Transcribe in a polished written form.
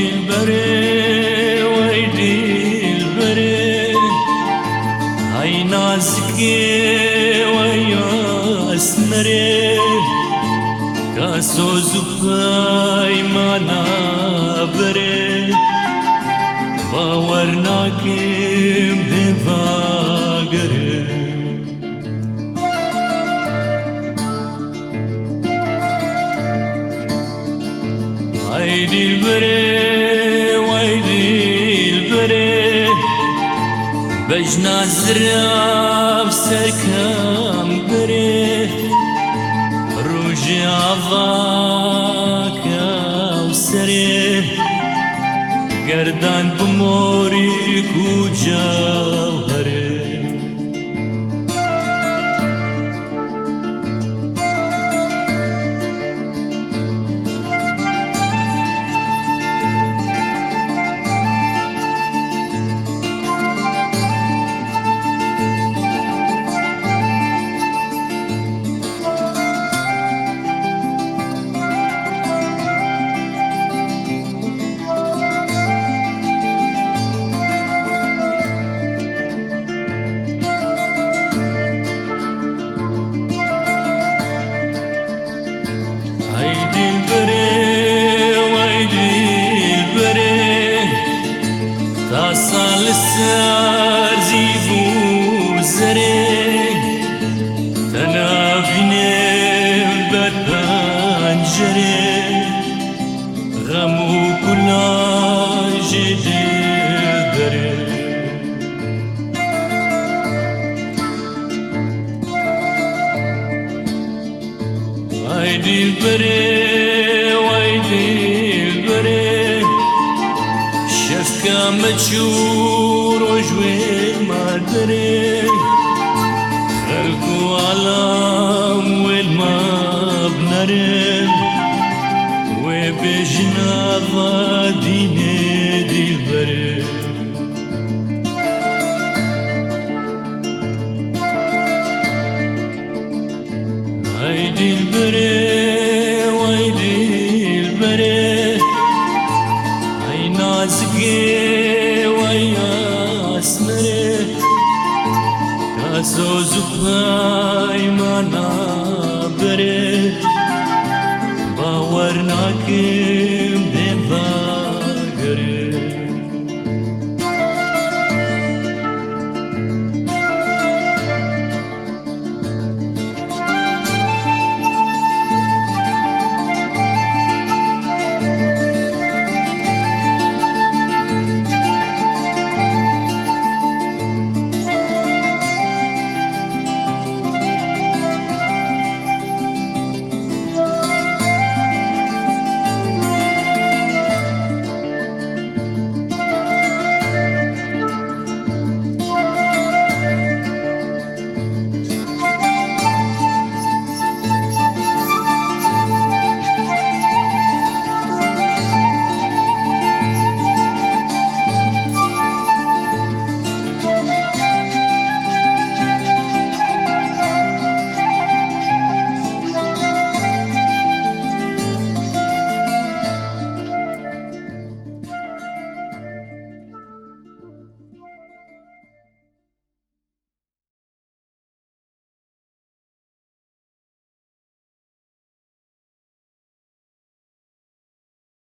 دلبره وای دلبره های نازکه وای اسمره کاسوز پای مانا بره باور ناکم هواگره وای دلبره وای دلبره بجنا زراب سرکم بره روژ آوا کوسره گردان بموری کو جوهره سال سر زیبو زره تنابینه بر پنجره غم و کلاژ دلبره وای دلبره وای دلبره شفکم مچور و جوی مادره خلق و عالم و المبنره و بجناغ دین دلبره وای دلبره وای دلبره ای نازکه وای اسمره کاسوز پای مانا بره باور ناکم